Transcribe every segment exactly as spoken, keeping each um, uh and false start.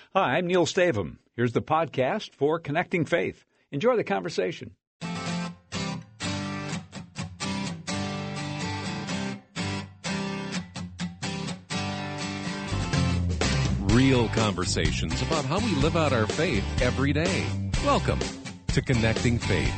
Hi, I'm Neil Stavum. Here's the podcast for Connecting Faith. Enjoy the conversation. Real conversations about how we live out our faith every day. Welcome to Connecting Faith.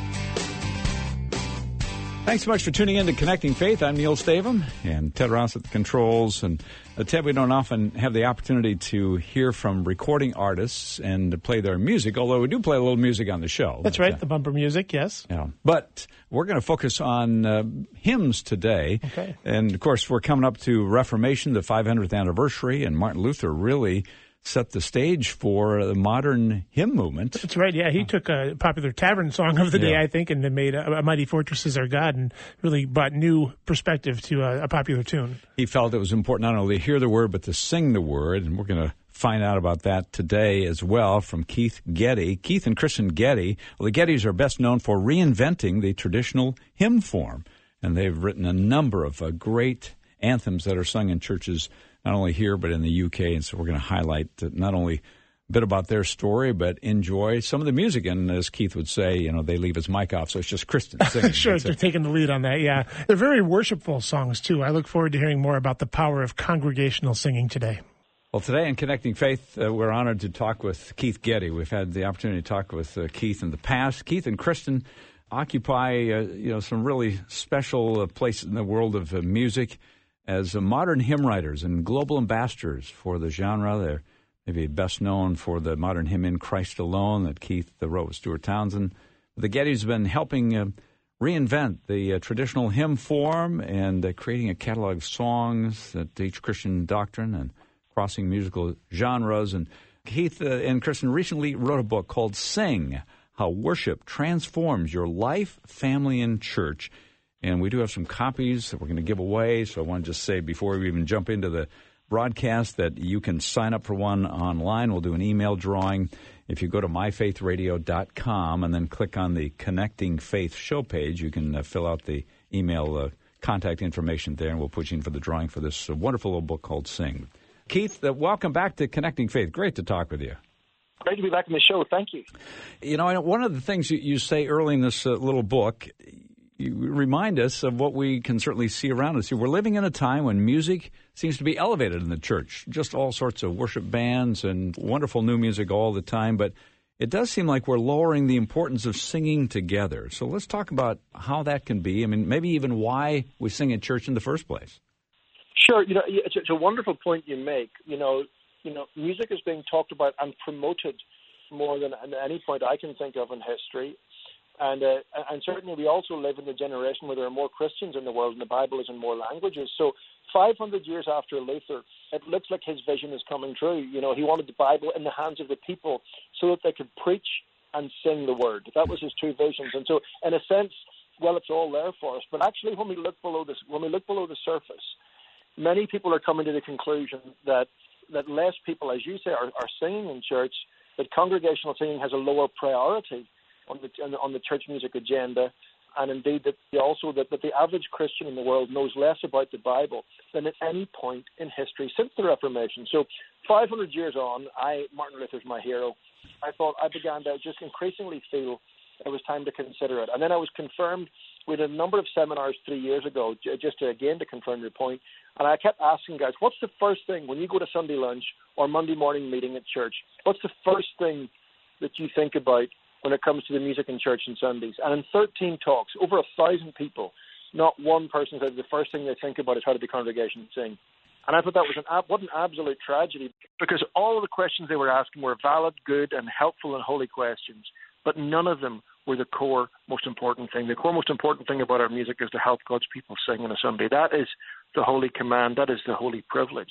Thanks so much for tuning in to Connecting Faith. I'm Neil Stavum and Ted Ross at the controls. And uh, Ted, we don't often have the opportunity to hear from recording artists and to play their music, although we do play a little music on the show. That's but, right, uh, the bumper music, yes. Yeah. But we're going to focus on uh, hymns today. Okay. And, of course, we're coming up to Reformation, the five hundredth anniversary, and Martin Luther really set the stage for the modern hymn movement. That's right, yeah. He took a popular tavern song of the day, Yeah. I think, and then made a, a Mighty Fortress is Our God and really brought new perspective to a, a popular tune. He felt it was important not only to hear the word, but to sing the word, and we're going to find out about that today as well from Keith Getty. Keith and Kristen Getty. Well, the Gettys are best known for reinventing the traditional hymn form, and they've written a number of uh, great anthems that are sung in churches not only here but in the U K, and so we're going to highlight uh, not only a bit about their story, but enjoy some of the music. And as Keith would say, you know, they leave his mic off, so it's just Kristen singing. Sure, That's they're it. taking the lead on that, yeah. They're very worshipful songs, too. I look forward to hearing more about the power of congregational singing today. Well, today in Connecting Faith, uh, we're honored to talk with Keith Getty. We've had the opportunity to talk with uh, Keith in the past. Keith and Kristen occupy, uh, you know, some really special uh, places in the world of uh, music as uh, modern hymn writers and global ambassadors for the genre. They're maybe best known for the modern hymn In Christ Alone that Keith uh, wrote with Stuart Townsend. The Gettys have been helping uh, reinvent the uh, traditional hymn form and uh, creating a catalog of songs that teach Christian doctrine and crossing musical genres. And Keith uh, and Kristen recently wrote a book called Sing, How Worship Transforms Your Life, Family, and Church. And we do have some copies that we're going to give away. So I want to just say before we even jump into the broadcast that you can sign up for one online. We'll do an email drawing. If you go to my faith radio dot com and then click on the Connecting Faith show page, you can uh, fill out the email uh, contact information there, and we'll put you in for the drawing for this uh, wonderful little book called Sing. Keith, uh, welcome back to Connecting Faith. Great to talk with you. Great to be back in the show. Thank you. You know, one of the things you, you say early in this uh, little book, you remind us of what we can certainly see around us. We're living in a time when music seems to be elevated in the church, just all sorts of worship bands and wonderful new music all the time, but it does seem like we're lowering the importance of singing together. So let's talk about how that can be. I mean, maybe even why we sing at church in the first place. Sure. You know, it's, it's a wonderful point you make. You know, you know, music is being talked about and promoted more than at any point I can think of in history. And uh, and certainly we also live in a generation where there are more Christians in the world and the Bible is in more languages. So five hundred years after Luther, it looks like his vision is coming true. You know, he wanted the Bible in the hands of the people so that they could preach and sing the word. That was his two visions. And so in a sense, well, it's all there for us. But actually when we look below this, when we look below the surface, many people are coming to the conclusion that, that less people, as you say, are, are singing in church, that congregational singing has a lower priority on the on the church music agenda, and indeed that also that, that the average Christian in the world knows less about the Bible than at any point in history since the Reformation. So five hundred years on, I Martin Luther's my hero. I thought I began to just increasingly feel it was time to consider it. And then I was confirmed with a number of seminars three years ago, just to, again to confirm your point. And I kept asking guys, what's the first thing when you go to Sunday lunch or Monday morning meeting at church, what's the first thing that you think about when it comes to the music in church on Sundays? And in thirteen talks, over a thousand people, not one person said the first thing they think about is how to the congregation sing. And I thought that was an what an absolute tragedy, because all of the questions they were asking were valid, good, and helpful and holy questions, but none of them were the core most important thing. The core most important thing about our music is to help God's people sing on a Sunday. That is the holy command. That is the holy privilege.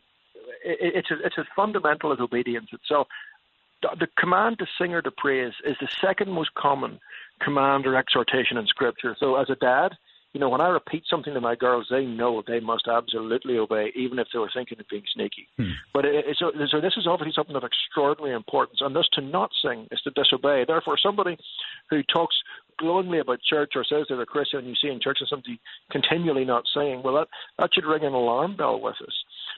It's, a, it's as fundamental as obedience itself. The command to sing or to praise is the second most common command or exhortation in Scripture. So as a dad, you know, when I repeat something to my girls, they know they must absolutely obey, even if they were thinking of being sneaky. Hmm. But it, it, so, so this is obviously something of extraordinary importance, and thus to not sing is to disobey. Therefore, somebody who talks glowingly about church or says they're a Christian and you see in church and somebody continually not singing, well, that, that should ring an alarm bell with us.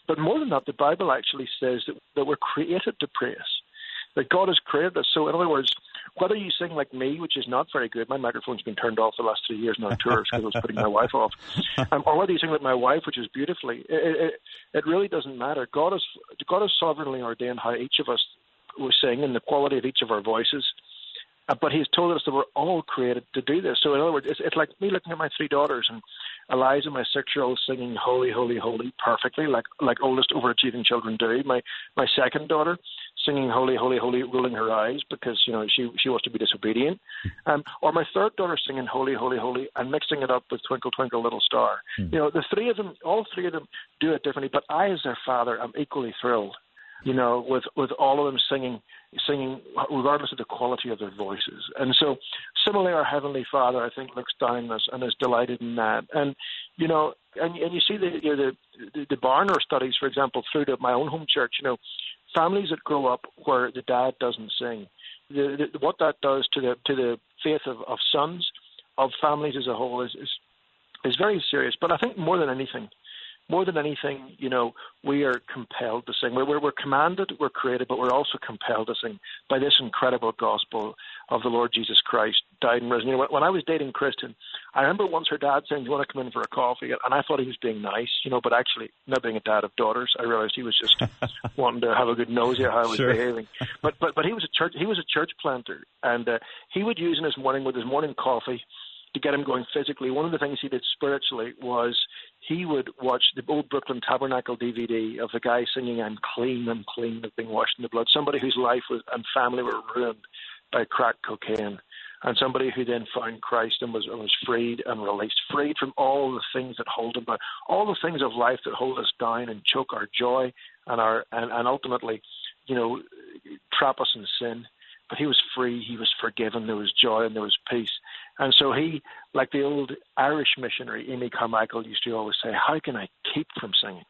But more than that, the Bible actually says that, that we're created to praise, that God has created us. So in other words, whether you sing like me, which is not very good, my microphone's been turned off the last three years now on tours because I was putting my wife off, um, or whether you sing like my wife, which is beautifully, it, it, it really doesn't matter. God has, God has sovereignly ordained how each of us will sing and the quality of each of our voices. Uh, but he's told us that we're all created to do this. So in other words, it's, it's like me looking at my three daughters, and Eliza, my six-year-old, singing "Holy, Holy, Holy" perfectly, like like oldest overachieving children do. My my second daughter singing "Holy, Holy, Holy," rolling her eyes because you know she she wants to be disobedient. Um, or my third daughter singing "Holy, Holy, Holy" and mixing it up with "Twinkle, Twinkle, Little Star." Mm. You know, the three of them, all three of them, do it differently. But I, as their father, am equally thrilled. You know, with with all of them singing. singing regardless of the quality of their voices. And so similarly, our Heavenly Father, I think, looks down on us and is delighted in that. And, you know, and, and you see the, you know, the, the Barner studies, for example, through to my own home church, you know, families that grow up where the dad doesn't sing, the, the, what that does to the to the faith of, of sons, of families as a whole is, is is very serious. But I think more than anything, More than anything, you know, we are compelled to sing. We're, we're, we're commanded, we're created, but we're also compelled to sing by this incredible gospel of the Lord Jesus Christ, died and risen. You know, when I was dating Kristen, I remember once her dad saying, "Do you want to come in for a coffee?" And I thought he was being nice, you know, but actually, not being a dad of daughters, I realized he was just wanting to have a good nosy at how I was sure. behaving. But but but he was a church he was a church planter, and uh, he would use in his morning with his morning coffee to get him going physically. One of the things he did spiritually was he would watch the old Brooklyn Tabernacle D V D of the guy singing "I'm clean, I'm clean, I've been washed in the blood," somebody whose life was, and family were ruined by crack cocaine, and somebody who then found Christ and was, was freed and released, freed from all the things that hold him back, all the things of life that hold us down and choke our joy and, our, and, and ultimately, you know, trap us in sin. But he was free, he was forgiven, there was joy and there was peace. And so he, like the old Irish missionary Amy Carmichael used to always say, "How can I keep from singing?"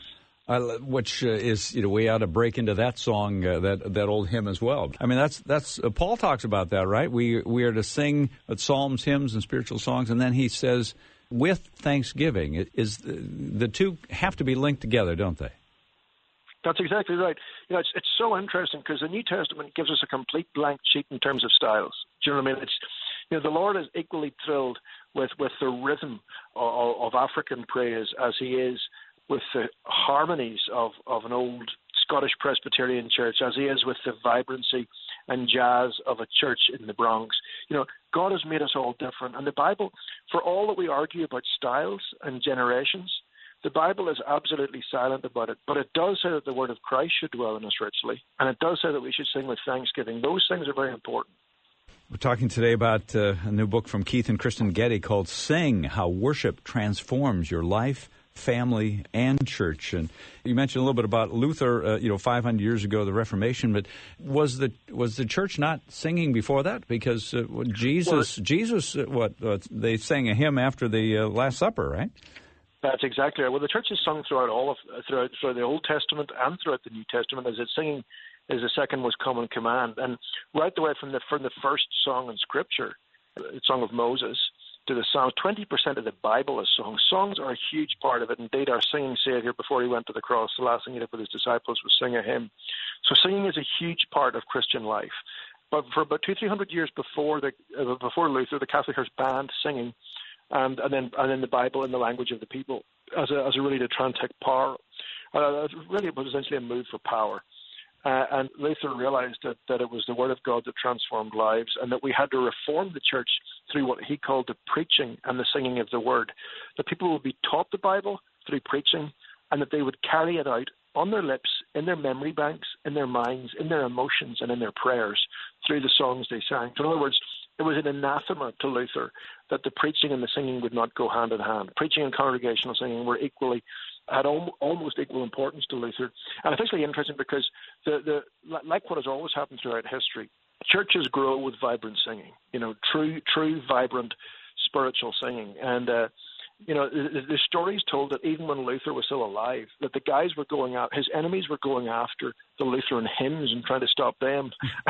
Uh, which uh, is, you know, we ought to break into that song, uh, that that old hymn as well. I mean, that's that's uh, Paul talks about that, right? We we are to sing psalms, hymns, and spiritual songs, and then he says, with thanksgiving. It is the two have to be linked together, don't they? That's exactly right. You know, it's it's so interesting because the New Testament gives us a complete blank sheet in terms of styles. Do you know what I mean? It's, you know, the Lord is equally thrilled with, with the rhythm of, of African praise as he is with the harmonies of, of an old Scottish Presbyterian church, as he is with the vibrancy and jazz of a church in the Bronx. You know, God has made us all different. And the Bible, for all that we argue about styles and generations, the Bible is absolutely silent about it, but it does say that the word of Christ should dwell in us richly, and it does say that we should sing with thanksgiving. Those things are very important. We're talking today about uh, a new book from Keith and Kristen Getty called Sing, How Worship Transforms Your Life, Family, and Church. And you mentioned a little bit about Luther, uh, you know, five hundred years ago, the Reformation, but was the was the church not singing before that? Because uh, Jesus, well, Jesus, uh, what, uh, they sang a hymn after the uh, Last Supper, right? That's exactly right. Well, the church is sung throughout all of throughout, throughout the Old Testament and throughout the New Testament, as it's singing is the second most common command. And right the way from the from the first song in Scripture, the Song of Moses, to the Psalms, twenty percent of the Bible is songs. Songs are a huge part of it. Indeed, our singing Savior, before he went to the cross, the last thing he did with his disciples was sing a hymn. So singing is a huge part of Christian life. But for about two, three hundred years before the uh, before Luther, the Catholic Church banned singing, and and then and then the Bible in the language of the people as a as a really to try and take power. Uh, really, it was essentially a move for power. Uh, and Luther realized that, that it was the Word of God that transformed lives, and that we had to reform the church through what he called the preaching and the singing of the Word. That people would be taught the Bible through preaching, and that they would carry it out on their lips, in their memory banks, in their minds, in their emotions, and in their prayers through the songs they sang. So in other words, it was an anathema to Luther that the preaching and the singing would not go hand in hand. Preaching and congregational singing were equally had al- almost equal importance to Luther. And it's actually interesting because, the, the like what has always happened throughout history, churches grow with vibrant singing, you know, true, true, vibrant spiritual singing. And, uh, you know, the, the story is told that even when Luther was still alive, that the guys were going out, his enemies were going after the Lutheran hymns and trying to stop them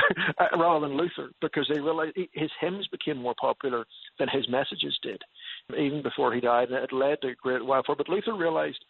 rather than Luther, because they realized his hymns became more popular than his messages did, even before he died. And it led to great wildfire. But Luther realized,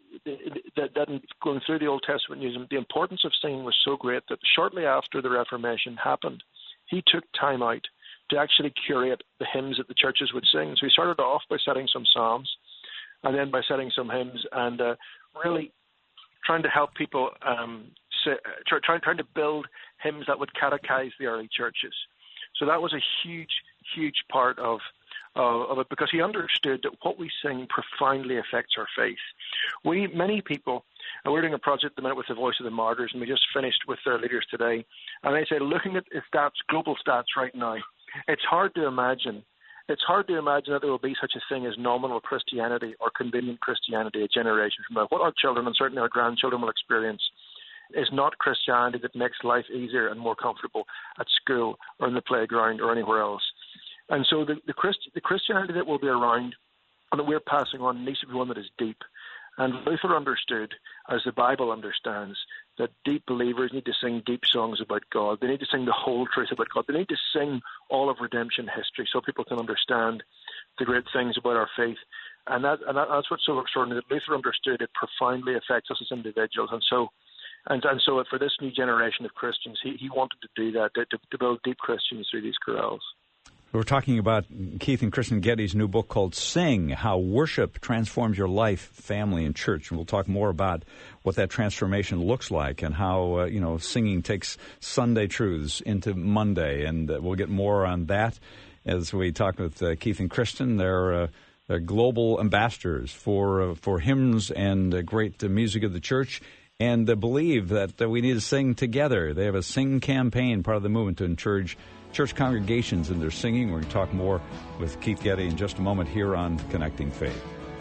that, that going through the Old Testament Museum, the importance of singing was so great that shortly after the Reformation happened, he took time out to actually curate the hymns that the churches would sing. So he started off by setting some psalms, and then by setting some hymns, and uh, really trying to help people, um, say, try, trying, trying to build hymns that would catechize the early churches. So that was a huge, huge part of, uh, of it, because he understood that what we sing profoundly affects our faith. We, many people, and we're doing a project at the minute with the Voice of the Martyrs, and we just finished with their leaders today, and they say, looking at stats, global stats right now, it's hard to imagine It's hard to imagine that there will be such a thing as nominal Christianity or convenient Christianity a generation from now. What our children and certainly our grandchildren will experience is not Christianity that makes life easier and more comfortable at school or in the playground or anywhere else. And so the, the, Christ, the Christianity that will be around and that we're passing on needs to be one that is deep. And Luther understood, as the Bible understands, that deep believers need to sing deep songs about God. They need to sing the whole truth about God. They need to sing all of redemption history so people can understand the great things about our faith. And, that, and that, that's what's so extraordinary, that Luther understood it profoundly affects us as individuals. And so and, and so for this new generation of Christians, he, he wanted to do that, to, to build deep Christians through these chorales. We're talking about Keith and Kristen Getty's new book called Sing, How Worship Transforms Your Life, Family, and Church. And we'll talk more about what that transformation looks like and how, uh, you know, singing takes Sunday truths into Monday. And uh, we'll get more on that as we talk with uh, Keith and Kristen. They're, uh, they're global ambassadors for, uh, for hymns and uh, great uh, music of the church, and uh, believe that uh, we need to sing together. They have a Sing campaign, part of the movement to encourage church congregations in their singing. We're going to talk more with Keith Getty in just a moment here on Connecting Faith.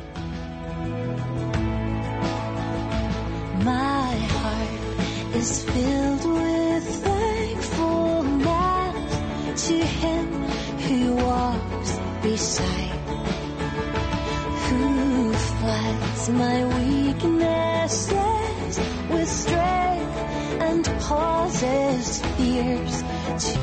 My heart is filled with thankfulness to Him who walks beside, who floods my weaknesses with strength and pauses fears to.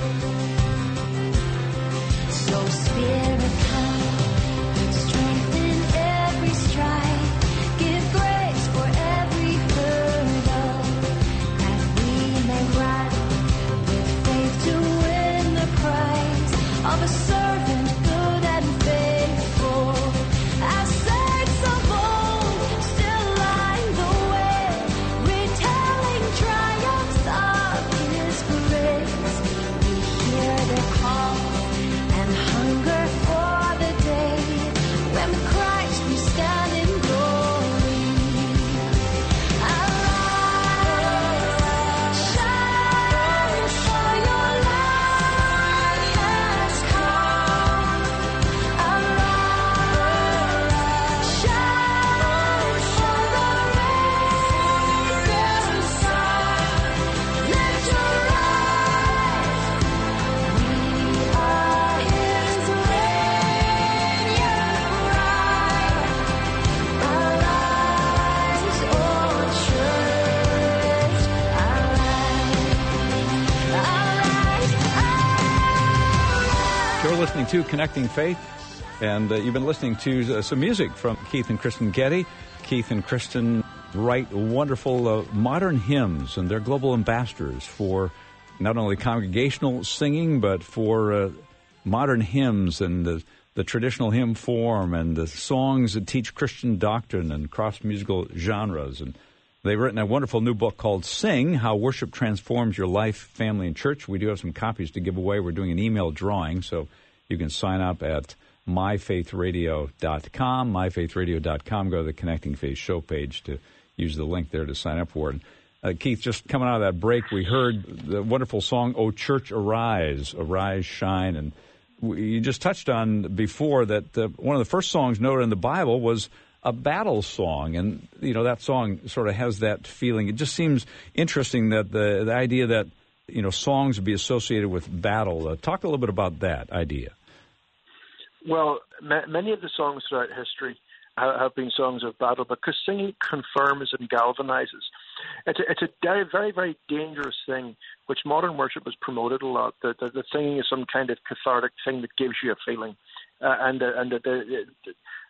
So Spirit, come, strengthen every stride, give grace for every hurdle, that we may run with faith to win the prize of a servant good and faithful. As saints of old still line the way, retelling triumphs of His grace. We hear their call and hunger for the day when with Christ we stand in glory. Arise, shine, for your light has come. Arise, shine, for the risen sun. Let your light, we are His radiant bride. Arise, O church, arise, arise, You're listening to Connecting Faith, and uh, you've been listening to uh, some music from Keith and Kristen Getty. Keith and Kristen write wonderful uh, modern hymns, and they're global ambassadors for not only congregational singing, but for uh, modern hymns and the, the traditional hymn form and the songs that teach Christian doctrine and cross-musical genres. And they've written a wonderful new book called Sing, How Worship Transforms Your Life, Family, and Church. We do have some copies to give away. We're doing an email drawing, so you can sign up at my faith radio dot com, my faith radio dot com. Go to the Connecting Faith show page to use the link there to sign up for it. Uh, Keith, just coming out of that break, we heard the wonderful song, O Church, Arise, Arise, Shine. And we, you just touched on before that uh, one of the first songs noted in the Bible was a battle song. And, you know, that song sort of has that feeling. It just seems interesting that the, the idea that, you know, songs would be associated with battle. Uh, talk a little bit about that idea. Well, ma- many of the songs throughout history ha- have been songs of battle because singing confirms and galvanizes. It's a, it's a very, very, very dangerous thing, which modern worship has promoted a lot, that, that, that singing is some kind of cathartic thing that gives you a feeling. Uh, and uh, and the, the,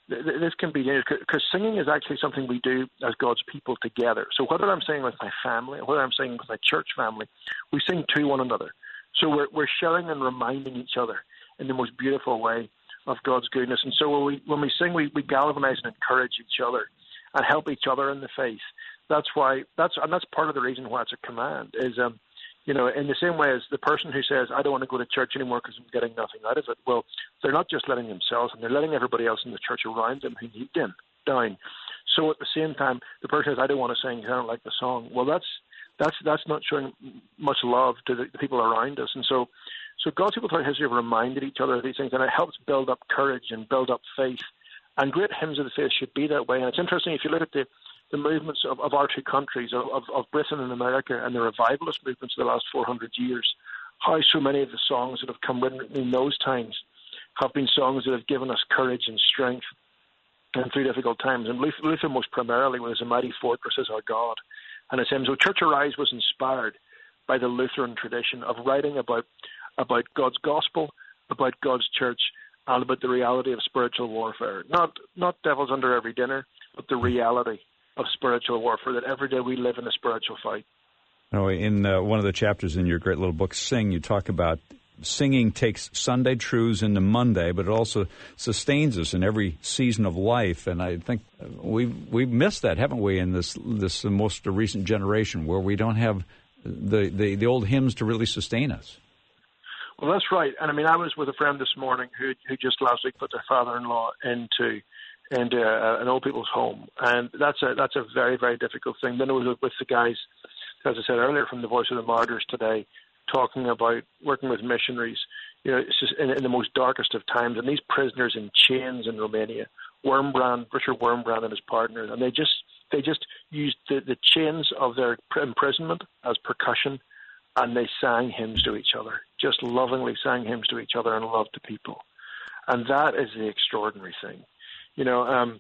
this can be dangerous because singing is actually something we do as God's people together. So whether I'm singing with my family or whether I'm singing with my church family, we sing to one another. So we're, we're sharing and reminding each other in the most beautiful way of God's goodness. And so when we, when we sing, we, we galvanize and encourage each other and help each other in the faith. That's why, that's and that's part of the reason why it's a command, is um, you know, in the same way as the person who says, I don't want to go to church anymore because I'm getting nothing out of it. Well, they're not just letting themselves, and they're letting everybody else in the church around them who need them down. So at the same time, the person says, I don't want to sing because I don't like the song. Well, that's that's that's not showing much love to the, the people around us. And so, so God's people throughout history have reminded each other of these things, and it helps build up courage and build up faith. And great hymns of the faith should be that way. And it's interesting, if you look at the the movements of, of our two countries, of, of, of Britain and America, and the revivalist movements of the last four hundred years, how so many of the songs that have come written in those times have been songs that have given us courage and strength and through difficult times. And Luther, Luther most primarily was a mighty fortress is our God. And his hymn, so Church Arise was inspired by the Lutheran tradition of writing about about God's gospel, about God's church, and about the reality of spiritual warfare. Not not devils under every dinner, but the reality of spiritual warfare, that every day we live in a spiritual fight. You know, in uh, one of the chapters in your great little book, Sing, you talk about singing takes Sunday truths into Monday, but it also sustains us in every season of life. And I think we've, we've missed that, haven't we, in this this most recent generation, where we don't have the, the, the old hymns to really sustain us. Well, that's right. And I mean, I was with a friend this morning who who just last week put their father-in-law into into uh, an old people's home, and that's a that's a very, very difficult thing. Then I was with the guys, as I said earlier, from the Voice of the Martyrs today, talking about working with missionaries, you know, it's just in, in the most darkest of times, and these prisoners in chains in Romania, Wurmbrand, Richard Wurmbrand and his partner, and they just they just used the, the chains of their imprisonment as percussion, and they sang hymns to each other, just lovingly sang hymns to each other and love to people, and that is the extraordinary thing. You know, um,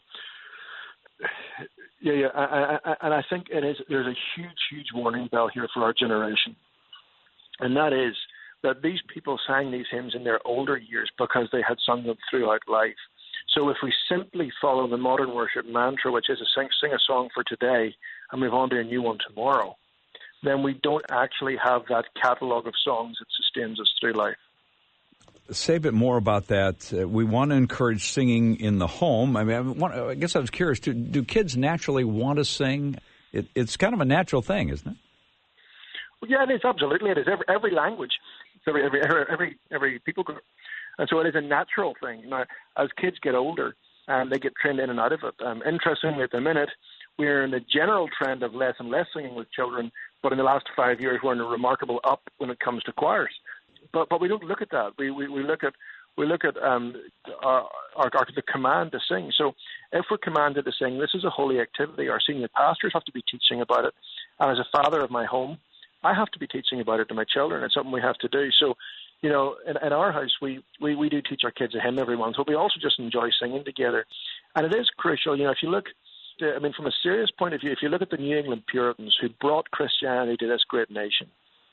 yeah, yeah, I, I, and I think it is. There's a huge, huge warning bell here for our generation, and that is that these people sang these hymns in their older years because they had sung them throughout life. So if we simply follow the modern worship mantra, which is a sing, sing a song for today and move on to a new one tomorrow, then we don't actually have that catalogue of songs that sustains us through life. Say a bit more about that. Uh, we want to encourage singing in the home. I mean, I, want, I guess I was curious, do, do kids naturally want to sing? It, it's kind of a natural thing, isn't it? Well, yeah, it is, absolutely. It is. Every, every language, every, every, every, every people group. And so it is a natural thing. Now, as kids get older, um, they get trained in and out of it. Um, interestingly, at the minute, we're in the general trend of less and less singing with children, but in the last five years, we're in a remarkable up when it comes to choirs. But but we don't look at that. We we, we look at we look at um our, our, our the command to sing. So if we're commanded to sing, this is a holy activity. Our senior pastors have to be teaching about it, and as a father of my home, I have to be teaching about it to my children. It's something we have to do. So, you know, in, in our house, we, we we do teach our kids a hymn every month, but we also just enjoy singing together, and it is crucial. You know, if you look, to, I mean, from a serious point of view, if you look at the New England Puritans who brought Christianity to this great nation.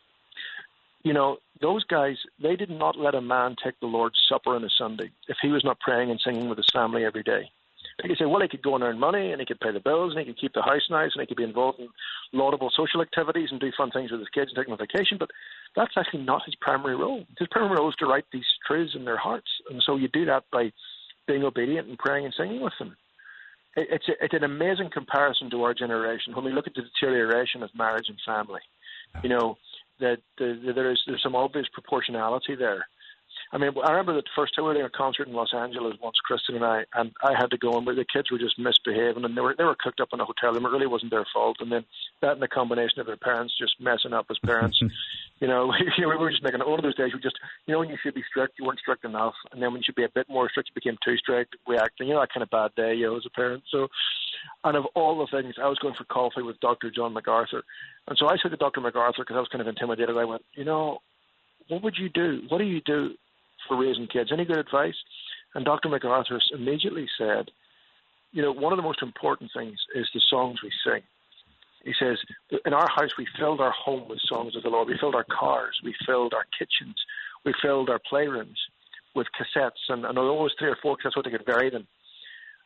You know, those guys, they did not let a man take the Lord's Supper on a Sunday if he was not praying and singing with his family every day. They could say, well, he could go and earn money, and he could pay the bills, and he could keep the house nice, and he could be involved in laudable social activities and do fun things with his kids and take them on vacation, but that's actually not his primary role. His primary role is to write these truths in their hearts, and so you do that by being obedient and praying and singing with them. It's, a, it's an amazing comparison to our generation when we look at the deterioration of marriage and family. You know, that the, the, there is there's some obvious proportionality there. I mean, I remember the first time we were doing a concert in Los Angeles once, Kristen and I, and I had to go, and the kids were just misbehaving, and they were they were cooked up in a hotel room. It really wasn't their fault. And then that and the combination of their parents just messing up as parents, you know, we were just making it. One of those days, we just, you know, when you should be strict, you weren't strict enough, and then when you should be a bit more strict, you became too strict, reacting. You know, that kind of bad day, you know, as a parent. So, and of all the things, I was going for coffee with Doctor John MacArthur, and so I said to Doctor MacArthur, because I was kind of intimidated, I went, you know, what would you do? What do you do for raising kids? Any good advice? And Doctor MacArthur immediately said, you know, one of the most important things is the songs we sing. He says, in our house, we filled our home with songs of the Lord. We filled our cars. We filled our kitchens. We filled our playrooms with cassettes, and, and always three or four cassettes so they could vary them.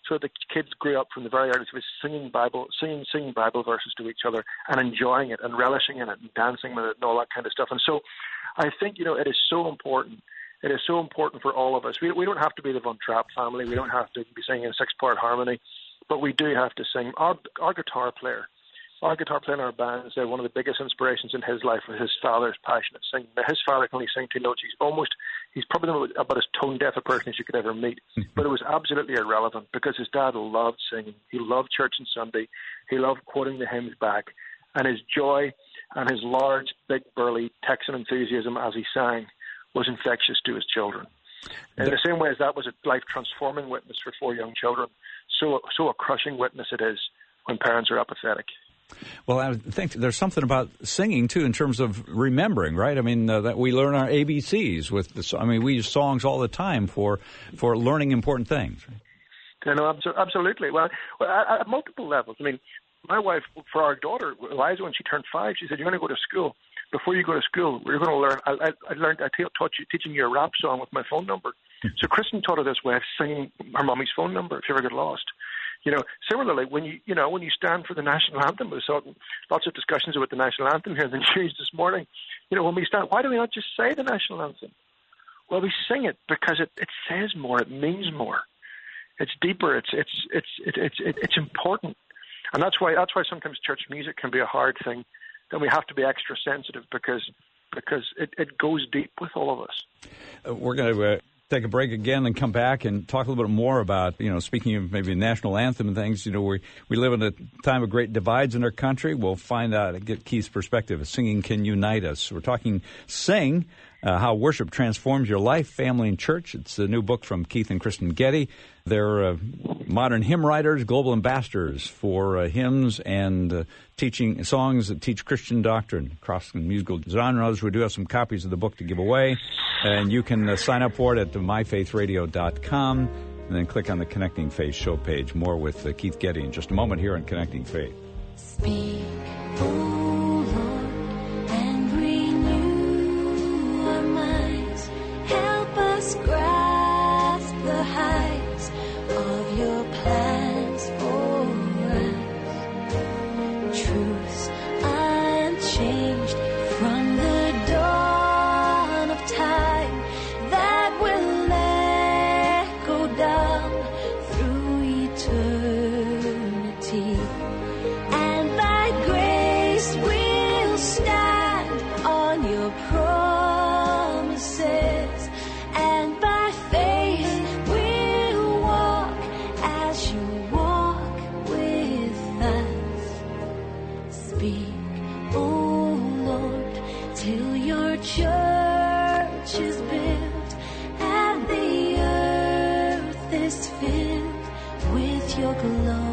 so the kids grew up from the very early age singing Bible, singing, singing Bible verses to each other and enjoying it and relishing in it and dancing with it and all that kind of stuff. And so I think, you know, it is so important. It is so important for all of us. We, we don't have to be the Von Trapp family. We don't have to be singing in six-part harmony, but we do have to sing. Our, our guitar player, our guitar player in our band, said one of the biggest inspirations in his life was his father's passionate singing. Now, his father can only sing two notes. He's almost, he's probably about as tone-deaf a person as you could ever meet. But it was absolutely irrelevant because his dad loved singing. He loved church and Sunday. He loved quoting the hymns back. And his joy and his large, big, burly Texan enthusiasm as he sang was infectious to his children. In the same way as that was a life-transforming witness for four young children, so, so a crushing witness it is when parents are apathetic. Well, I think there's something about singing, too, in terms of remembering, right? I mean, uh, that we learn our A B Cs with the, I mean, we use songs all the time for, for learning important things. Right? Yeah, no, absolutely. Well, at, at multiple levels. I mean, my wife, for our daughter, Eliza, when she turned five, she said, you're going to go to school. Before you go to school, we're going to learn, I, I, I learned, I taught you, teaching you a rap song with my phone number. So Kristen taught her this way of singing her mommy's phone number if you ever get lost. You know, similarly, when you you know when you stand for the national anthem, there's lots of discussions about the national anthem here in the news this morning. You know, when we stand, why do we not just say the national anthem? Well, we sing it because it, it says more, it means more, it's deeper, it's it's it's it's it's, it's, it's important, and that's why that's why sometimes church music can be a hard thing. Then we have to be extra sensitive because because it, it goes deep with all of us. Uh, we're going to. Uh... take a break again and come back and talk a little bit more about, you know, speaking of maybe national anthem and things, you know, we, we live in a time of great divides in our country. We'll find out, get Keith's perspective. Singing can unite us. We're talking Sing, uh, How Worship Transforms Your Life, Family, and Church. It's a new book from Keith and Kristen Getty. They're uh, modern hymn writers, global ambassadors for uh, hymns and uh, teaching songs that teach Christian doctrine across the musical genres. We do have some copies of the book to give away, and you can uh, sign up for it at my faith radio dot com and then click on the Connecting Faith show page. More with uh, Keith Getty in just a moment here on Connecting Faith. Speak, O Lord, and renew our minds. Help us grasp the heights of your plans for us. Truths unchanged from the dawn of time that will echo down through eternity. And thy grace will stand on your promises, and by faith we'll walk as you walk with us. Speak, O Lord, till your church is built and the earth is filled with your glory.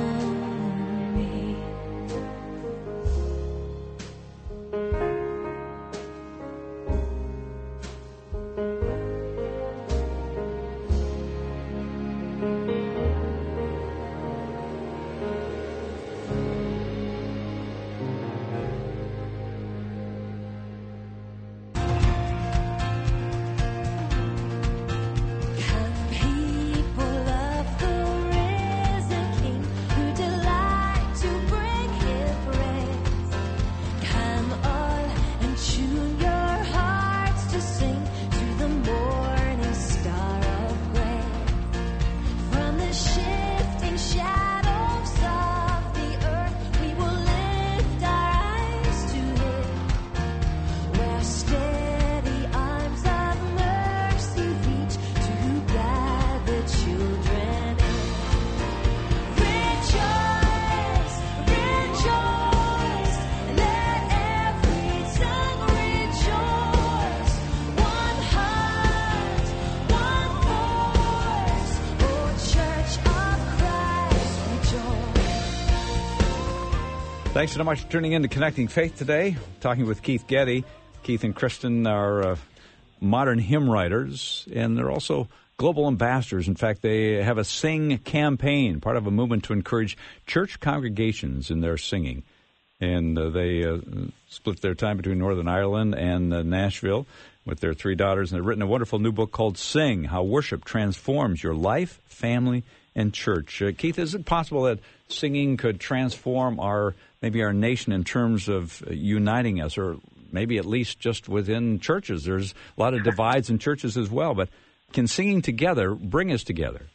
Thanks so much for tuning in to Connecting Faith today. Talking with Keith Getty. Keith and Kristen are uh, modern hymn writers, and they're also global ambassadors. In fact, they have a Sing campaign, part of a movement to encourage church congregations in their singing. And uh, they uh, split their time between Northern Ireland and uh, Nashville with their three daughters, and they've written a wonderful new book called Sing, How Worship Transforms Your Life, Family, and church. Uh, Keith, is it possible that singing could transform our maybe our nation in terms of uniting us, or maybe at least just within churches? There's a lot of divides in churches as well, but can singing together bring us together?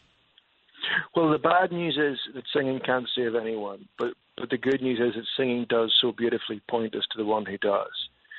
Well, the bad news is that singing can't save anyone, but, but the good news is that singing does so beautifully point us to the one who does.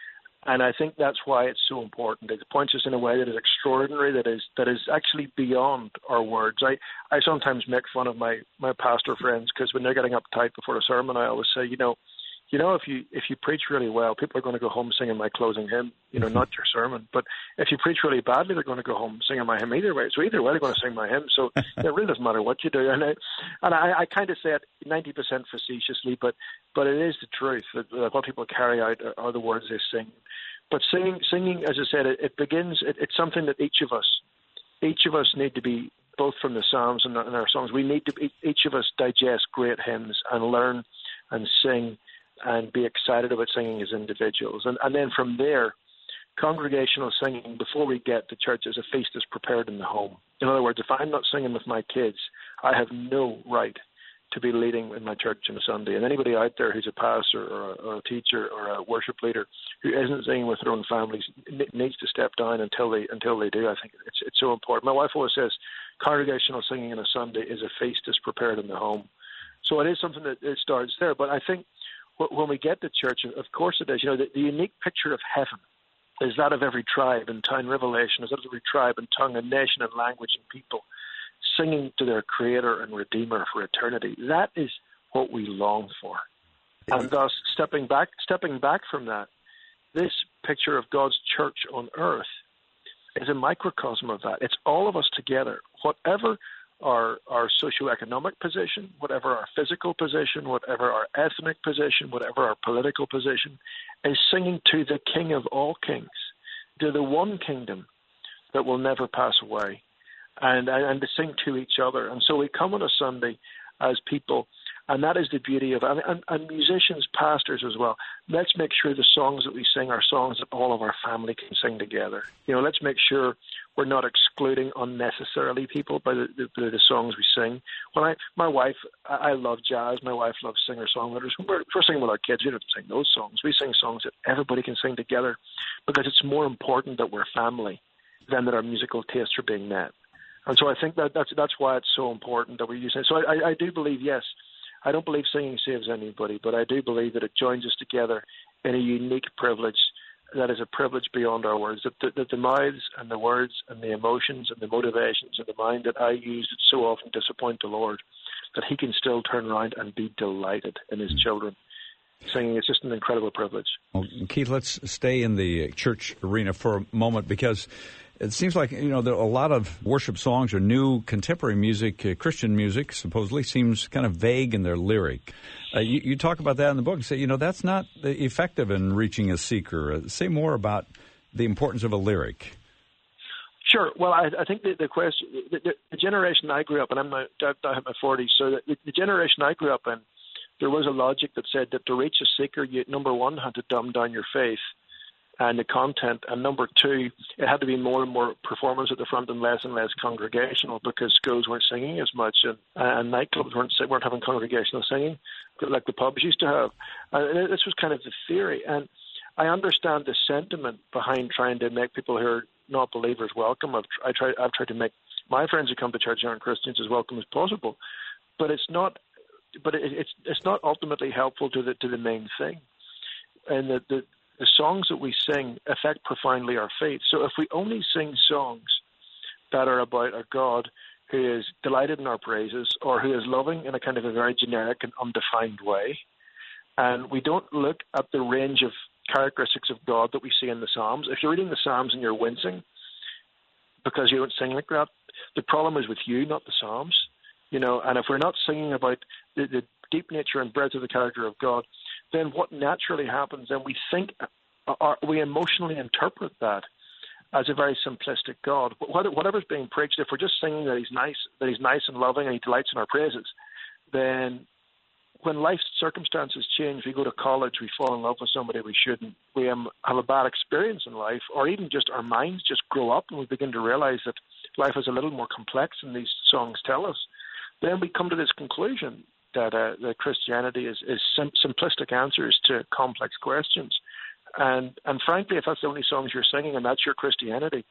And I think that's why it's so important. It points us in a way that is extraordinary, that is that is actually beyond our words. I, I sometimes make fun of my, my pastor friends, because when they're getting uptight before a sermon, I always say, you know, you know, if you if you preach really well, people are going to go home singing my closing hymn, you know, mm-hmm. not your sermon. But if you preach really badly, they're going to go home singing my hymn either way. So either way, they're going to sing my hymn. So it really doesn't matter what you do. And I, and I, I kind of say it ninety percent facetiously, but but it is the truth that, that what people carry out are, are the words they sing. But singing, singing, as I said, it, it begins. It, it's something that each of us, each of us need to be, both from the Psalms and, and our songs. We need to be, each of us digest great hymns and learn and sing and be excited about singing as individuals. And, and then from there, congregational singing, before we get to church, is a feast is prepared in the home. In other words, if I'm not singing with my kids, I have no right to be leading in my church on a Sunday. And anybody out there who's a pastor or a, or a teacher or a worship leader who isn't singing with their own families needs to step down until they until they do. I think it's it's so important. My wife always says, congregational singing on a Sunday is a feast is prepared in the home. So it is something that it starts there. But I think when we get to church, of course it is, you know, the, the unique picture of heaven is that of every tribe and tongue. Revelation is that of every tribe and tongue and nation and language and people singing to their Creator and Redeemer for eternity. That is what we long for. And thus, stepping back, stepping back from that, this picture of God's church on earth is a microcosm of that. It's all of us together, whatever our our socioeconomic position, whatever our physical position, whatever our ethnic position, whatever our political position, is singing to the King of all kings, to the one kingdom that will never pass away, and, and to sing to each other. And so we come on a Sunday as people, and that is the beauty of it. And, and, and musicians, pastors as well, let's make sure the songs that we sing are songs that all of our family can sing together. You know, let's make sure we're not excluding unnecessarily people by the, the, the songs we sing. When I, my wife, I, I love jazz. My wife loves singer-songwriters. When we're, if we're singing with our kids, we don't sing those songs. We sing songs that everybody can sing together, because it's more important that we're family than that our musical tastes are being met. And so I think that that's that's why it's so important that we're using it. So I, I do believe, yes, I don't believe singing saves anybody, but I do believe that it joins us together in a unique privilege that is a privilege beyond our words, that the, that the mouths and the words and the emotions and the motivations and the mind that I use that so often disappoint the Lord, that he can still turn around and be delighted in his children. Singing is just an incredible privilege. Well, Keith, let's stay in the church arena for a moment, because it seems like, you know, there are a lot of worship songs or new contemporary music, uh, Christian music, supposedly seems kind of vague in their lyric. Uh, you, you talk about that in the book and say, you know, that's not effective in reaching a seeker. Uh, say more about the importance of a lyric. Sure. Well, I, I think the, the question, the, the, the generation I grew up in, I'm now in my forties, so the, the generation I grew up in, there was a logic that said that to reach a seeker, you, number one, had to dumb down your faith and the content, and number two, it had to be more and more performance at the front and less and less congregational, because schools weren't singing as much, and, and nightclubs weren't weren't having congregational singing like the pubs used to have. And this was kind of the theory, and I understand the sentiment behind trying to make people who are not believers welcome. I've I try I've tried to make my friends who come to church who aren't Christians as welcome as possible, but it's not. But it, it's it's not ultimately helpful to the to the main thing, and the the The songs that we sing affect profoundly our faith. So if we only sing songs that are about a God who is delighted in our praises, or who is loving in a kind of a very generic and undefined way, and we don't look at the range of characteristics of God that we see in the Psalms, if you're reading the Psalms and you're wincing because you don't sing like that, the problem is with you, not the Psalms. You know, and if we're not singing about the, the deep nature and breadth of the character of God, then what naturally happens, then we think, or we emotionally interpret that as a very simplistic God. Whatever's being preached, if we're just singing that he's nice, that he's nice and loving and he delights in our praises, then when life circumstances change, we go to college, we fall in love with somebody we shouldn't, we um, have a bad experience in life, or even just our minds just grow up and we begin to realize that life is a little more complex than these songs tell us, then we come to this conclusion that, uh, that Christianity is, is sim- simplistic answers to complex questions. And and frankly, if that's the only songs you're singing and that's your Christianity,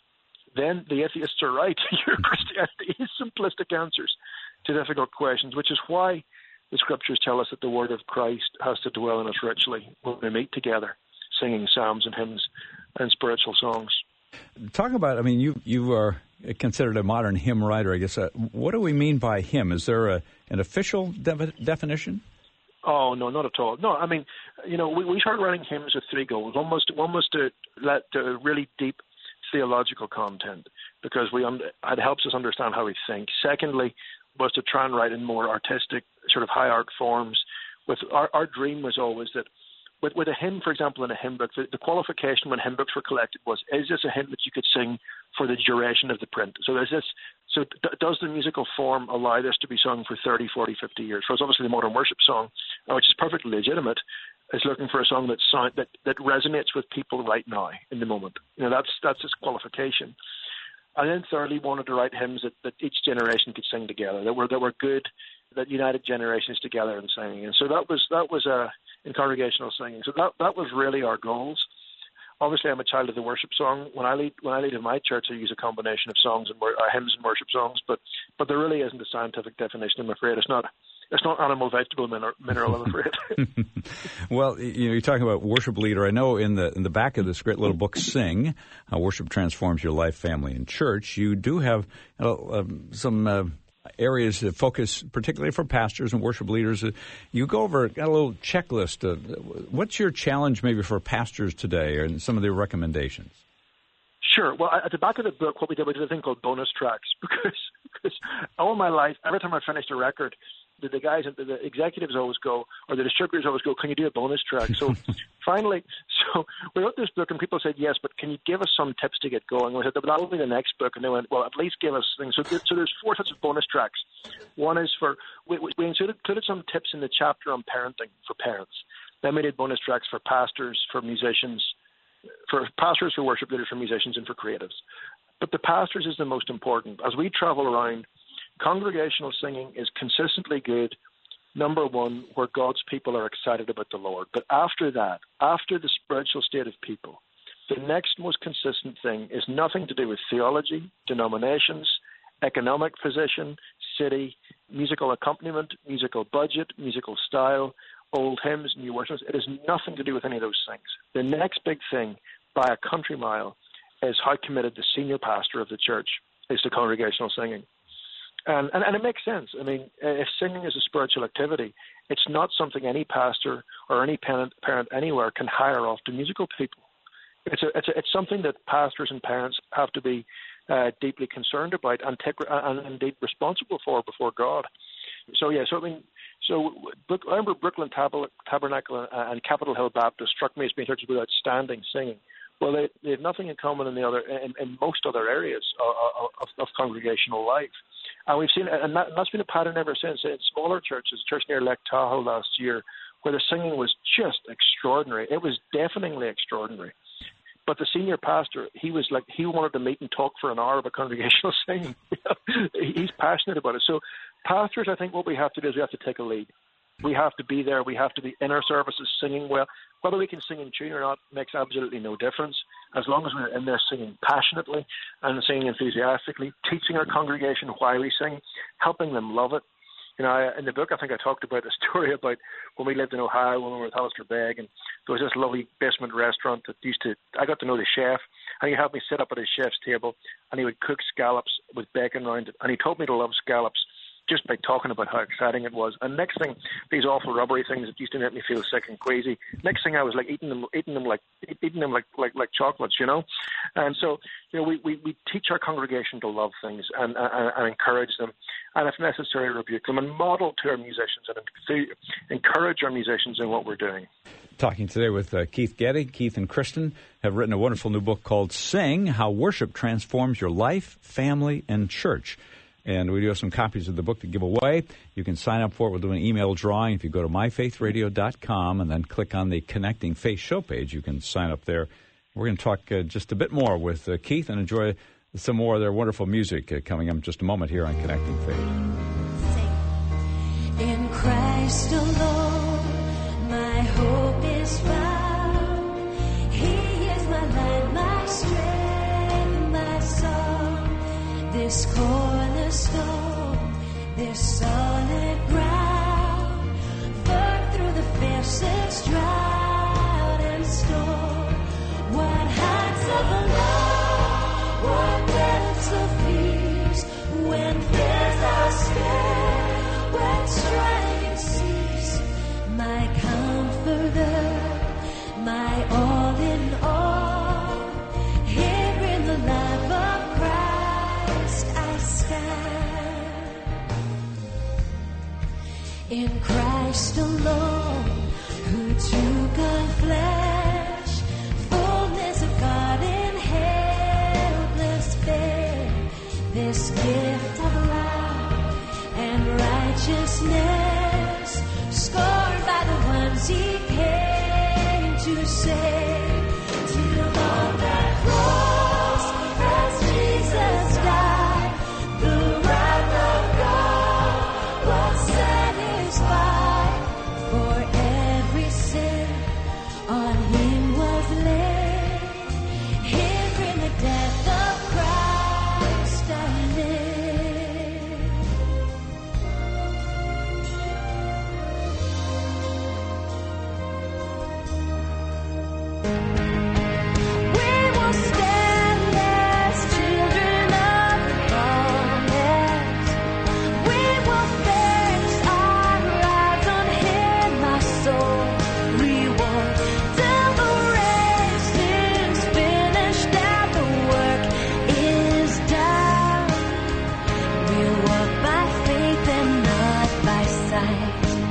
then the atheists are right. Your Christianity is simplistic answers to difficult questions, which is why the scriptures tell us that the word of Christ has to dwell in us richly when we meet together, singing psalms and hymns and spiritual songs. Talk about, I mean, you you are considered a modern hymn writer, I guess. Uh, what do we mean by hymn? Is there a, an official de- definition? Oh, no, not at all. No, I mean, you know, we, we started writing hymns with three goals. One was to, one was to let uh, really deep theological content, because we un- it helps us understand how we think. Secondly, was to try and write in more artistic, sort of high art forms. With our, our dream was always that with, with a hymn, for example, in a hymn book, the, the qualification when hymn books were collected was, is this a hymn that you could sing for the duration of the print? So is this, so d- does the musical form allow this to be sung for thirty, forty, fifty years? Whereas obviously the modern worship song, which is perfectly legitimate, is looking for a song that sound, that, that resonates with people right now in the moment. You know, that's that's its qualification. And then thirdly, wanted to write hymns that, that each generation could sing together, that were that were good, that united generations together in singing. And so that was that was uh, in congregational singing. So that that was really our goals. Obviously, I'm a child of the worship song. When I lead when I lead in my church, I use a combination of songs and uh, hymns and worship songs. But but there really isn't a scientific definition. I'm afraid it's not. It's not animal, vegetable, mineral, mineral I'm afraid. Well, you know, you're talking about worship leader. I know in the in the back of this great little book, Sing, How Worship Transforms Your Life, Family, and Church, you do have uh, uh, some uh, areas that focus particularly for pastors and worship leaders. Uh, you go over, got a little checklist. Of, what's your challenge maybe for pastors today and some of their recommendations? Sure. Well, at the back of the book, what we did, we did a thing called bonus tracks, because, because all my life, every time I finished a record, the, the guys, the, the executives always go, or the distributors always go, can you do a bonus track? So finally, so we wrote this book, and people said, yes, but can you give us some tips to get going? We said, but that'll be the next book. And they went, well, at least give us things. So, so there's four sets of bonus tracks. One is for, we, we included, included some tips in the chapter on parenting for parents. Then we did bonus tracks for pastors, for musicians, for pastors, for worship leaders, for musicians, and for creatives. But the pastors is the most important. As we travel around, congregational singing is consistently good, number one, where God's people are excited about the Lord. But after that, after the spiritual state of people, the next most consistent thing is nothing to do with theology, denominations, economic position, city, musical accompaniment, musical budget, musical style, old hymns, new worships. It has nothing to do with any of those things. The next big thing, by a country mile, is how committed the senior pastor of the church is to congregational singing. And, and, and it makes sense. I mean, if singing is a spiritual activity, it's not something any pastor or any parent, parent anywhere can hire off to musical people. It's a, it's a, it's something that pastors and parents have to be uh, deeply concerned about and, take, and indeed responsible for before God. So yeah, so I mean, so I remember Brooklyn Tabernacle and Capitol Hill Baptist struck me as being churches with outstanding singing. Well, they, they have nothing in common in the other in, in most other areas of, of, of congregational life. And we've seen, and, that, and that's been a pattern ever since. In smaller churches, a church near Lake Tahoe last year, where the singing was just extraordinary. It was deafeningly extraordinary. But the senior pastor, he was like, he wanted to meet and talk for an hour about congregational singing. He's passionate about it. So pastors, I think what we have to do is we have to take a lead. We have to be there. We have to be in our services singing well. Whether we can sing in tune or not makes absolutely no difference. As long as we're in there singing passionately and singing enthusiastically, teaching our congregation why we sing, helping them love it. You know, I, in the book, I think I talked about a story about when we lived in Ohio, when we were at Alistair Begg, and there was this lovely basement restaurant that used to, I got to know the chef, and he had me sit up at his chef's table, and he would cook scallops with bacon around it, and he told me to love scallops just by talking about how exciting it was. And next thing, these awful rubbery things that used to make me feel sick and queasy, next thing I was like eating them, eating them like, eating them like, like, like chocolates, you know? And so, you know, we, we, we teach our congregation to love things and, and, and encourage them, and if necessary, rebuke them, and model to our musicians and encourage our musicians in what we're doing. Talking today with uh, Keith Getty. Keith and Kristen have written a wonderful new book called Sing, How Worship Transforms Your Life, Family, and Church. And we do have some copies of the book to give away. You can sign up for it. We'll do an email drawing. If you go to my faith radio dot com and then click on the Connecting Faith show page, you can sign up there. We're going to talk uh, just a bit more with uh, Keith and enjoy some more of their wonderful music uh, coming up in just a moment here on Connecting Faith. this cornerstone, this solid ground, firm through the fiercest drought and storm. What heights of love, what depths of peace, when fears are scared, when striving cease. My comforter, my all in all, here in the love of Christ I stand. In Christ alone, who took on flesh, fullness of God in helpless fair, this gift of love and righteousness, scorned by the ones he came to save. Till on that cross, as Jesus died, the wrath of God was satisfied. For every sin on him was laid. Here in the death of Christ I live. We will stand as children of the promise. We will fix our eyes on him, my soul. We won't till the race is finished and the work is done. We'll walk by faith and not by sight.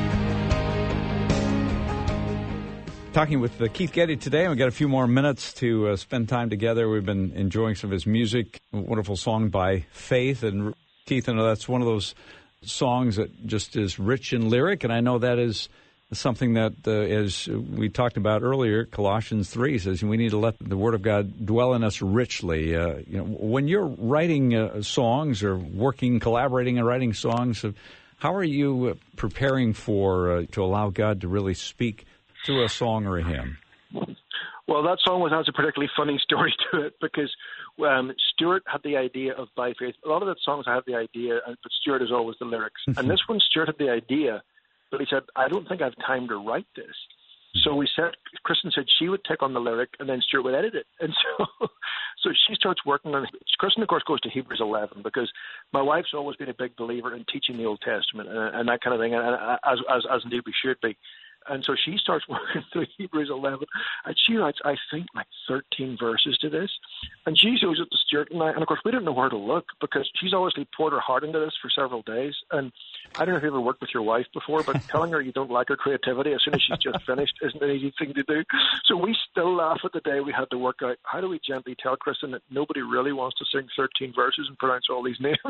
Talking with uh, Keith Getty today. We've got a few more minutes to uh, spend time together. We've been enjoying some of his music, a wonderful song by Faith. And Keith, I know that's one of those songs that just is rich in lyric, and I know that is something that, uh, as we talked about earlier, Colossians three says we need to let the Word of God dwell in us richly. Uh, you know, when you're writing uh, songs or working, collaborating and writing songs, uh, how are you uh, preparing for uh, to allow God to really speak through a song or a hymn? Well, that song was, has a particularly funny story to it because um, Stuart had the idea of By Faith. A lot of the songs I have the idea, but Stuart is always the lyrics. And this one, Stuart had the idea, but he said, I don't think I have time to write this. So we said, Kristen said she would take on the lyric and then Stuart would edit it. And so so she starts working on it. Kristen, of course, goes to Hebrews eleven because my wife's always been a big believer in teaching the Old Testament and, and that kind of thing, and, and as, as, as indeed we should be. And so she starts working through Hebrews eleven, and she writes, I think, like thirteen verses to this. And she shows it to Stuart and I, and of course, we didn't know where to look because she's obviously poured her heart into this for several days. And I don't know if you ever worked with your wife before, but telling her you don't like her creativity as soon as she's just finished isn't an easy thing to do. So we still laugh at the day we had to work out, how do we gently tell Kristen that nobody really wants to sing thirteen verses and pronounce all these names?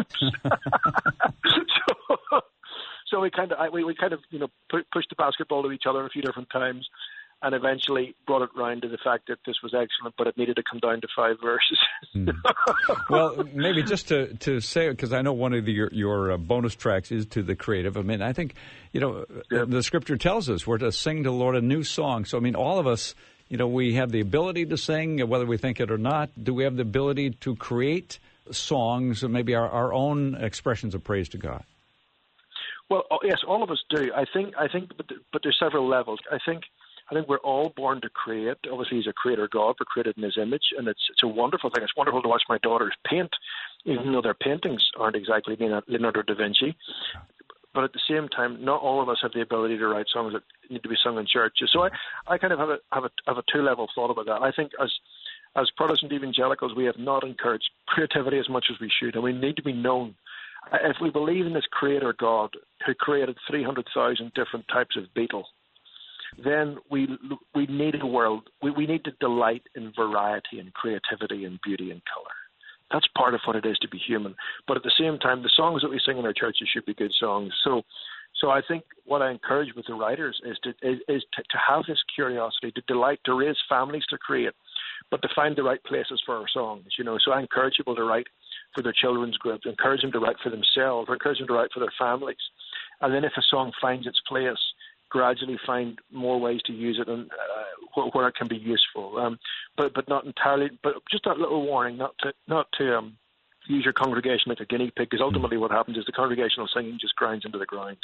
so... So we kind of, we, we kind of, you know, pu- pushed the basketball to each other a few different times, and eventually brought it round to the fact that this was excellent, but it needed to come down to five verses. Mm. Well, maybe just to, to say, because I know one of the, your, your uh, bonus tracks is to the creative. I mean, I think, you know, yeah. the Scripture tells us we're to sing to the Lord a new song. So, I mean, all of us, you know, we have the ability to sing, whether we think it or not. Do we have the ability to create songs, or maybe our, our own expressions of praise to God? Well, yes, all of us do. I think, I think, but, but there's several levels. I think, I think we're all born to create. Obviously, He's a creator God. We're created in His image, and it's it's a wonderful thing. It's wonderful to watch my daughters paint, even though their paintings aren't exactly Leonardo da Vinci. But at the same time, not all of us have the ability to write songs that need to be sung in churches. So I, I kind of have a have a have a two level thought about that. I think as as Protestant evangelicals, we have not encouraged creativity as much as we should, and we need to be known. If we believe in this creator God who created three hundred thousand different types of beetle, then we we need a world, we, we need to delight in variety and creativity and beauty and color. That's part of what it is to be human. But at the same time, the songs that we sing in our churches should be good songs. So so I think what I encourage with the writers is to is, is to, to have this curiosity, to delight, to raise families to create, but to find the right places for our songs. You know, so I encourage people to write for their children's groups, encourage them to write for themselves, or encourage them to write for their families. And then if a song finds its place, gradually find more ways to use it and uh, where it can be useful. Um, but but not entirely. But just that little warning, not to not to um, use your congregation like a guinea pig, because ultimately what happens is the congregational singing just grinds into the ground.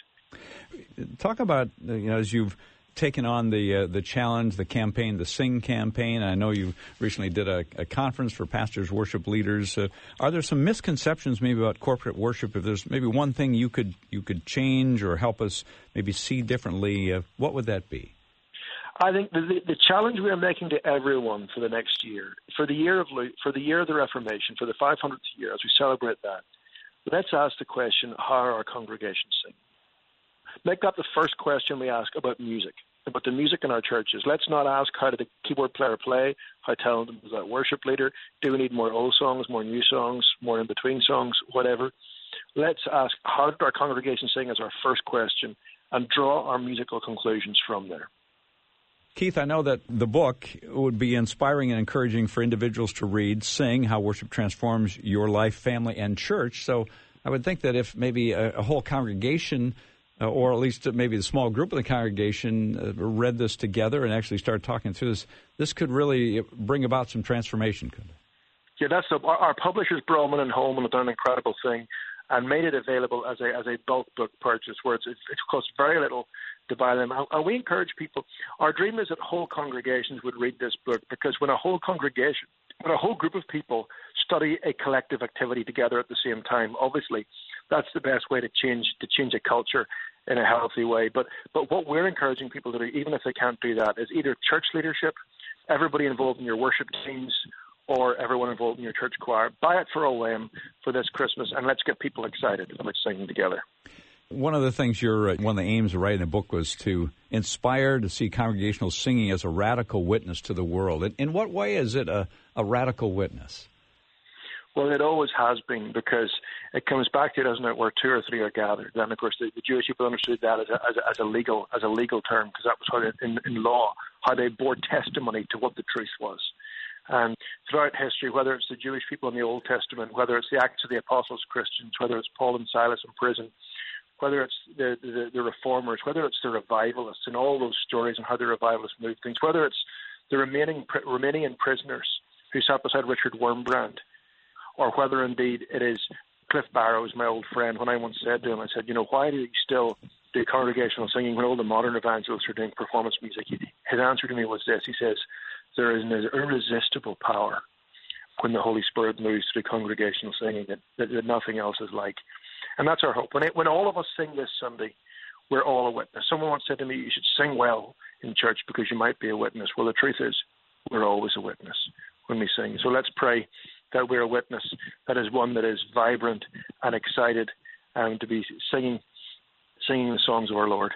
Talk about, you know, as you've taken on the uh, the challenge, the campaign, the Sing campaign. I know you recently did a, a conference for pastors, worship leaders. Uh, are there some misconceptions maybe about corporate worship? If there's maybe one thing you could you could change or help us maybe see differently, uh, what would that be? I think the, the, the challenge we are making to everyone for the next year, for the year of for the year of the Reformation, for the five hundredth year, as we celebrate that, let's ask the question: how are our congregations singing? Make that the first question we ask about music, about the music in our churches. Let's not ask how did the keyboard player play, how talented was that worship leader, do we need more old songs, more new songs, more in-between songs, whatever. Let's ask how did our congregation sing as our first question and draw our musical conclusions from there. Keith, I know that the book would be inspiring and encouraging for individuals to read, Sing, How Worship Transforms Your Life, Family, and Church. So I would think that if maybe a, a whole congregation Uh, or at least maybe the small group of the congregation uh, read this together and actually started talking through this, this could really bring about some transformation, couldn't it? Yeah, that's the, our, our publishers, Broman and Holman, have done an incredible thing and made it available as a as a bulk book purchase, where it's, it costs very little to buy them. And, and we encourage people. Our dream is that whole congregations would read this book, because when a whole congregation, when a whole group of people study a collective activity together at the same time, obviously that's the best way to change to change a culture in a healthy way. But but what we're encouraging people to do, even if they can't do that, is either church leadership, everybody involved in your worship teams, or everyone involved in your church choir. Buy it for O M for this Christmas, and let's get people excited about singing together. One of the things you're, uh, one of the aims of writing the book was to inspire to see congregational singing as a radical witness to the world. In, in what way is it a, a radical witness? Well, it always has been, because it comes back to, doesn't it, where two or three are gathered. Then, of course, the, the Jewish people understood that as a, as a, as a legal as a legal term, because that was how they, in, in law, how they bore testimony to what the truth was. And throughout history, whether it's the Jewish people in the Old Testament, whether it's the Acts of the Apostles Christians, whether it's Paul and Silas in prison, whether it's the, the, the reformers, whether it's the revivalists, and all those stories and how the revivalists moved things, whether it's the remaining Romanian prisoners who sat beside Richard Wurmbrand, or whether indeed it is Cliff Barrows, my old friend. When I once said to him, I said, you know, why do you still do congregational singing when all the modern evangelists are doing performance music? His answer to me was this. He says, there is an irresistible power when the Holy Spirit moves through congregational singing that, that, that nothing else is like. And that's our hope. When, it, when all of us sing this Sunday, we're all a witness. Someone once said to me, you should sing well in church because you might be a witness. Well, the truth is, we're always a witness when we sing. So let's pray that we're a witness that is one that is vibrant and excited um, to be singing singing the songs of our Lord.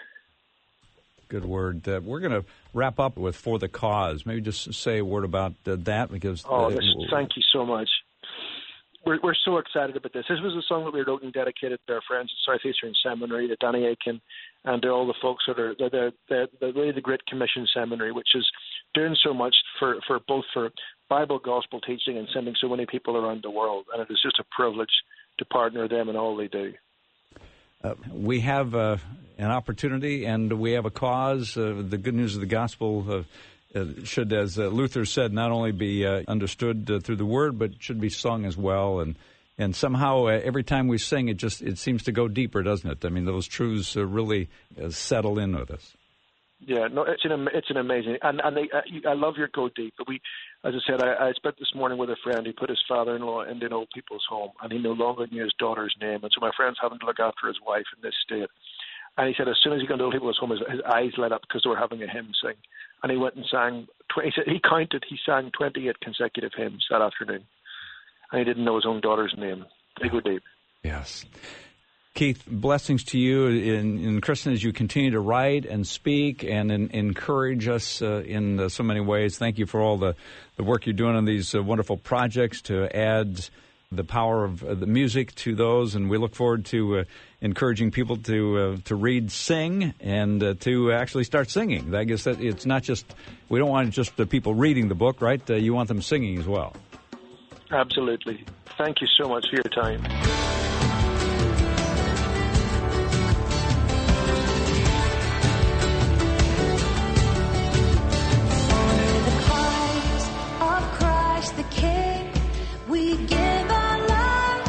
Good word. Uh, we're going to wrap up with For the Cause. Maybe just say a word about uh, that. because. Oh, Uh, this, thank you so much. We're, we're so excited about this. This was a song that we wrote and dedicated to our friends at Southeastern Seminary, to Danny Aiken, and to all the folks that are the, the, the, the really the Great Commission Seminary, which is doing so much for, for both for Bible gospel teaching and sending so many people around the world. And it is just a privilege to partner them in all they do. Uh, we have uh, an opportunity and we have a cause. Uh, the good news of the gospel uh, uh, should, as uh, Luther said, not only be uh, understood uh, through the word, but should be sung as well. And and somehow uh, every time we sing, it just it seems to go deeper, doesn't it? I mean, those truths uh, really uh, settle in with us. Yeah, no, it's an it's an amazing, and and they, uh, I love your go deep. But we, as I said, I, I spent this morning with a friend who put his father-in-law into an old people's home, and he no longer knew his daughter's name, and so my friend's having to look after his wife in this state. And he said as soon as he got to old people's home, his, his eyes lit up because they were having a hymn sing, and he went and sang. Tw- he said he counted, he sang twenty-eight consecutive hymns that afternoon, and he didn't know his own daughter's name. They go deep. Yes. Keith, blessings to you in, in Kristen as you continue to write and speak and in, encourage us uh, in uh, so many ways. Thank you for all the, the work you're doing on these uh, wonderful projects to add the power of uh, the music to those. And we look forward to uh, encouraging people to uh, to read, sing, and uh, to actually start singing. I guess that it's not just, we don't want just the people reading the book, right? Uh, you want them singing as well. Absolutely. Thank you so much for your time. The King, we give our lives.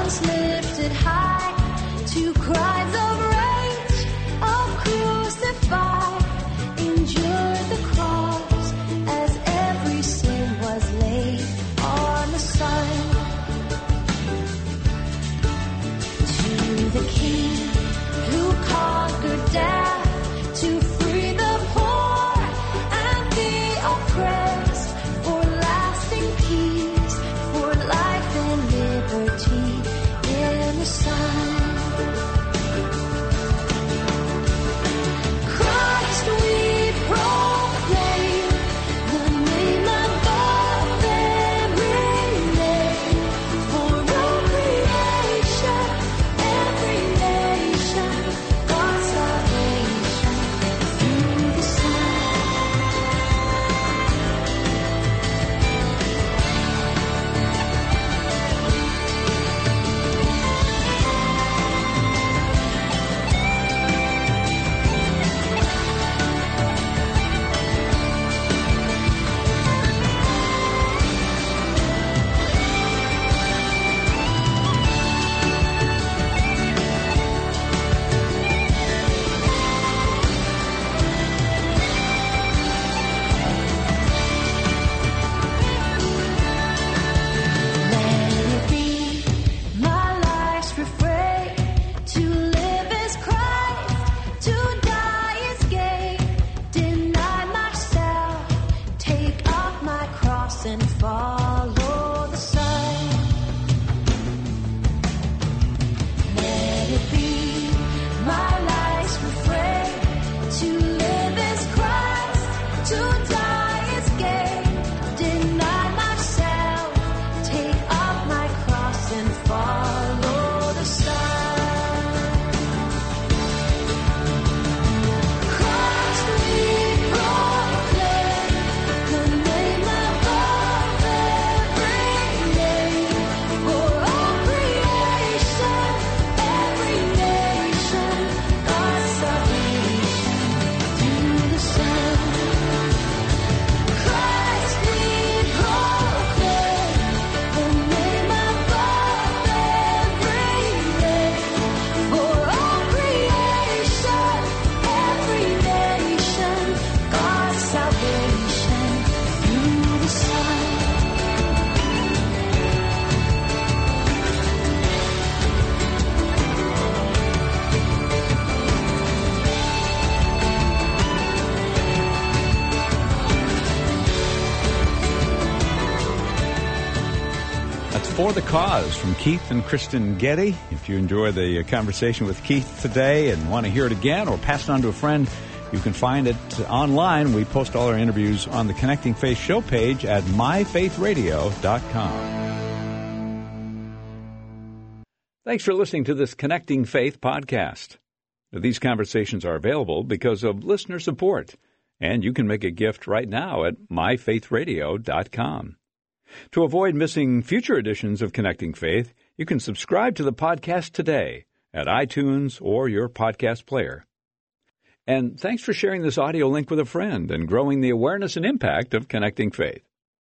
once lifted high to cries of rage, of crucified, endured the cross as every sin was laid on the Son. To the King who conquered death, to free the poor and the oppressed, for lasting peace, for life and liberty in the Son. Christ we proclaim, the name above every name, for all creation, every nation, God's salvation through the Son. Let it be my life's refrain, to live as Christ, to die as gain, deny myself, take up my cross and follow the Son. Let it be my life's refrain, to live as Christ, to die as gain, deny myself, take up my cross and follow the Son. Christ we proclaim, the name above every name, for all creation, every nation, God's salvation through the Son. Christ we proclaim, the name above every name, for all creation, every nation, God's salvation through the Son. That's For the Cause from Keith and Kristen Getty. If you enjoy the uh, conversation with Keith today and want to hear it again or pass it on to a friend, you can find it online. We post all our interviews on the Connecting Faith show page at my faith radio dot com. Thanks for listening to this Connecting Faith podcast. These conversations are available because of listener support, and you can make a gift right now at my faith radio dot com. To avoid missing future editions of Connecting Faith, you can subscribe to the podcast today at iTunes or your podcast player. And thanks for sharing this audio link with a friend and growing the awareness and impact of Connecting Faith.